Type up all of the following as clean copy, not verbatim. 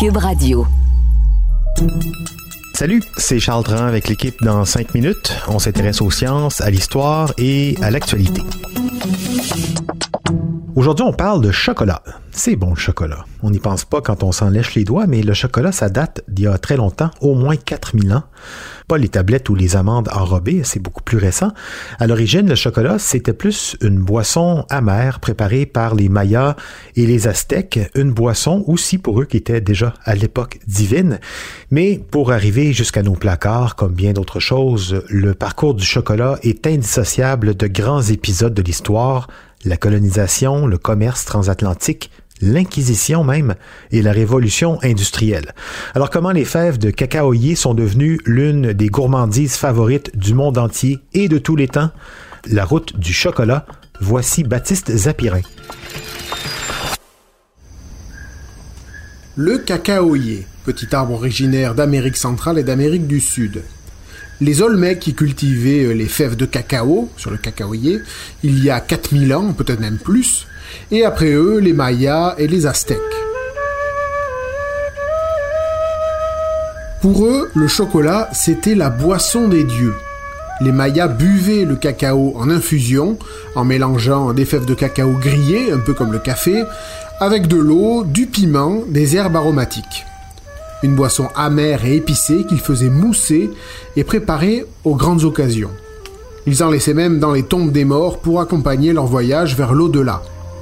Cube Radio. Salut, c'est Charles Dran avec l'équipe dans 5 minutes. On s'intéresse aux sciences, à l'histoire et à l'actualité. Aujourd'hui, on parle de chocolat. C'est bon le chocolat. On n'y pense pas quand on s'en lèche les doigts, mais le chocolat, ça date d'il y a très longtemps, au moins 4000 ans. Pas les tablettes ou les amandes enrobées, c'est beaucoup plus récent. À l'origine, le chocolat, c'était plus une boisson amère préparée par les Mayas et les Aztèques, une boisson aussi pour eux qui était déjà à l'époque divine. Mais pour arriver jusqu'à nos placards, comme bien d'autres choses, le parcours du chocolat est indissociable de grands épisodes de l'histoire, la colonisation, le commerce transatlantique, l'Inquisition même, et la révolution industrielle. Alors comment les fèves de cacaoyer sont devenues l'une des gourmandises favorites du monde entier et de tous les temps? La route du chocolat, voici Baptiste Zapirin. Le cacaoyer, petit arbre originaire d'Amérique centrale et d'Amérique du Sud. Les Olmecs qui cultivaient les fèves de cacao, sur le cacaoyer, il y a 4000 ans, peut-être même plus, et après eux, les Mayas et les Aztèques. Pour eux, le chocolat, c'était la boisson des dieux. Les Mayas buvaient le cacao en infusion, en mélangeant des fèves de cacao grillées, un peu comme le café, avec de l'eau, du piment, des herbes aromatiques. Une boisson amère et épicée qu'ils faisaient mousser et préparer aux grandes occasions. Ils en laissaient même dans les tombes des morts pour accompagner leur voyage vers l'au-delà.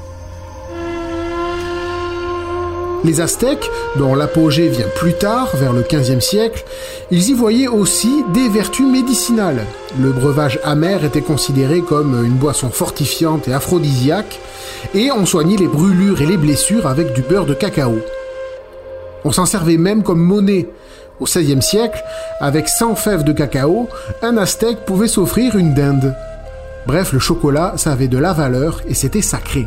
Les Aztèques, dont l'apogée vient plus tard, vers le XVe siècle, ils y voyaient aussi des vertus médicinales. Le breuvage amer était considéré comme une boisson fortifiante et aphrodisiaque, et on soignait les brûlures et les blessures avec du beurre de cacao. On s'en servait même comme monnaie. Au XVIe siècle, avec 100 fèves de cacao, un Aztèque pouvait s'offrir une dinde. Bref, le chocolat, ça avait de la valeur et c'était sacré.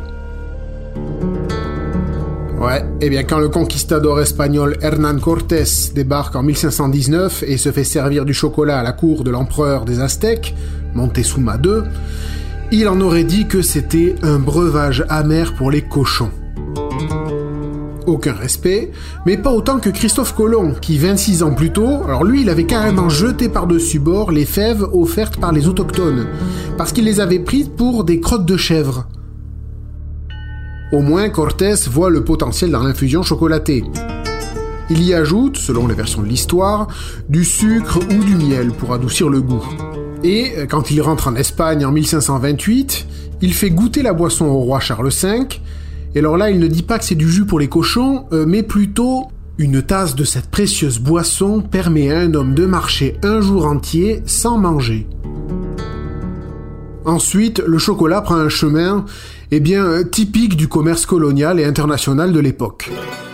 Ouais, et bien quand le conquistador espagnol Hernán Cortés débarque en 1519 et se fait servir du chocolat à la cour de l'empereur des Aztèques, Montezuma II, il en aurait dit que c'était un breuvage amer pour les cochons. Aucun respect, mais pas autant que Christophe Colomb, qui 26 ans plus tôt, alors lui il avait carrément jeté par-dessus bord les fèves offertes par les autochtones, parce qu'il les avait prises pour des crottes de chèvre. Au moins Cortés voit le potentiel dans l'infusion chocolatée. Il y ajoute, selon les versions de l'histoire, du sucre ou du miel pour adoucir le goût. Et quand il rentre en Espagne en 1528, il fait goûter la boisson au roi Charles V. Et alors là, il ne dit pas que c'est du jus pour les cochons, mais plutôt une tasse de cette précieuse boisson permet à un homme de marcher un jour entier sans manger. Ensuite, le chocolat prend un chemin, typique du commerce colonial et international de l'époque.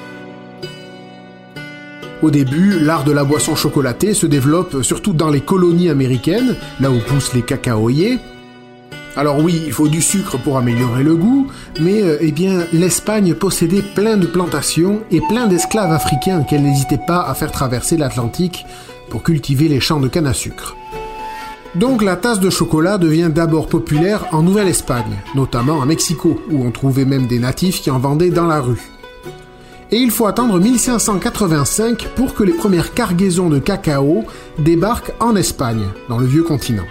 Au début, l'art de la boisson chocolatée se développe surtout dans les colonies américaines, là où poussent les cacaoyers. Alors oui, il faut du sucre pour améliorer le goût, mais l'Espagne possédait plein de plantations et plein d'esclaves africains qu'elle n'hésitait pas à faire traverser l'Atlantique pour cultiver les champs de canne à sucre. Donc la tasse de chocolat devient d'abord populaire en Nouvelle-Espagne, notamment à Mexico, où on trouvait même des natifs qui en vendaient dans la rue. Et il faut attendre 1585 pour que les premières cargaisons de cacao débarquent en Espagne, dans le vieux continent.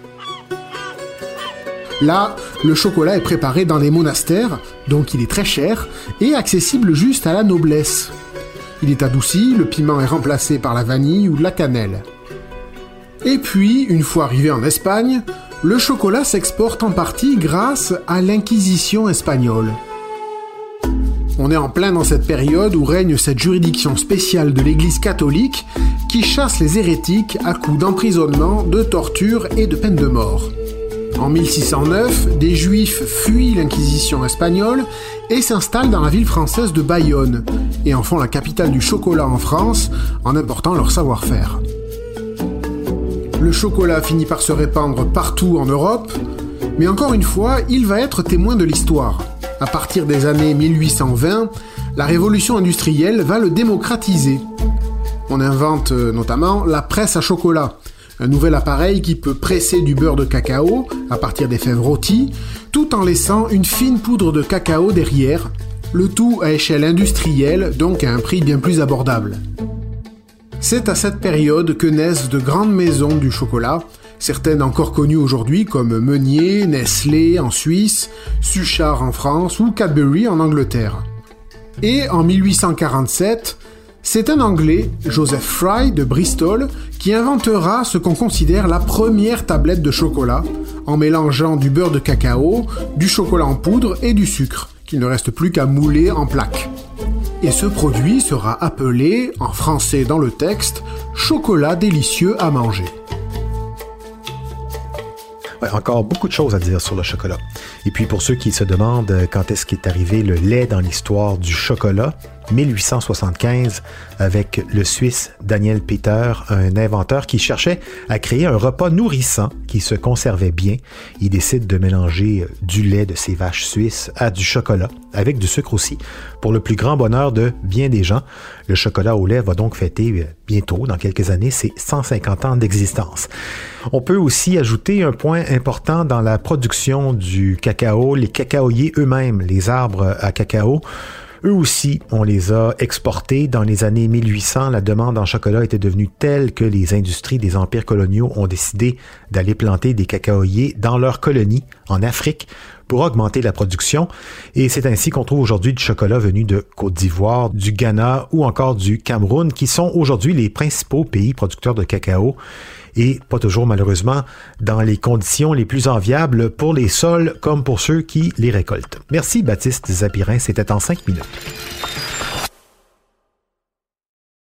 Là, le chocolat est préparé dans les monastères, donc il est très cher, et accessible juste à la noblesse. Il est adouci, le piment est remplacé par la vanille ou de la cannelle. Et puis, une fois arrivé en Espagne, le chocolat s'exporte en partie grâce à l'Inquisition espagnole. On est en plein dans cette période où règne cette juridiction spéciale de l'Église catholique qui chasse les hérétiques à coups d'emprisonnement, de torture et de peine de mort. En 1609, des Juifs fuient l'Inquisition espagnole et s'installent dans la ville française de Bayonne, et en font la capitale du chocolat en France, en important leur savoir-faire. Le chocolat finit par se répandre partout en Europe, mais encore une fois, il va être témoin de l'histoire. À partir des années 1820, la révolution industrielle va le démocratiser. On invente notamment la presse à chocolat, un nouvel appareil qui peut presser du beurre de cacao à partir des fèves rôties, tout en laissant une fine poudre de cacao derrière, le tout à échelle industrielle, donc à un prix bien plus abordable. C'est à cette période que naissent de grandes maisons du chocolat, certaines encore connues aujourd'hui comme Meunier, Nestlé en Suisse, Suchard en France ou Cadbury en Angleterre. Et en 1847, c'est un Anglais, Joseph Fry de Bristol, qui inventera ce qu'on considère la première tablette de chocolat, en mélangeant du beurre de cacao, du chocolat en poudre et du sucre, qu'il ne reste plus qu'à mouler en plaques. Et ce produit sera appelé, en français dans le texte, « chocolat délicieux à manger ». Ouais, encore beaucoup de choses à dire sur le chocolat. Et puis pour ceux qui se demandent quand est-ce qu'est arrivé le lait dans l'histoire du chocolat, 1875, avec le Suisse Daniel Peter, un inventeur qui cherchait à créer un repas nourrissant qui se conservait bien. Il décide de mélanger du lait de ses vaches suisses à du chocolat, avec du sucre aussi, pour le plus grand bonheur de bien des gens. Le chocolat au lait va donc fêter bientôt, dans quelques années, ses 150 ans d'existence. On peut aussi ajouter un point important dans la production du cacao, les cacaoyers eux-mêmes, les arbres à cacao. Eux aussi, on les a exportés. Dans les années 1800, la demande en chocolat était devenue telle que les industries des empires coloniaux ont décidé d'aller planter des cacaoyers dans leurs colonies en Afrique pour augmenter la production. Et c'est ainsi qu'on trouve aujourd'hui du chocolat venu de Côte d'Ivoire, du Ghana ou encore du Cameroun, qui sont aujourd'hui les principaux pays producteurs de cacao. Et pas toujours malheureusement dans les conditions les plus enviables pour les sols comme pour ceux qui les récoltent. Merci Baptiste Zapirin, c'était en 5 minutes.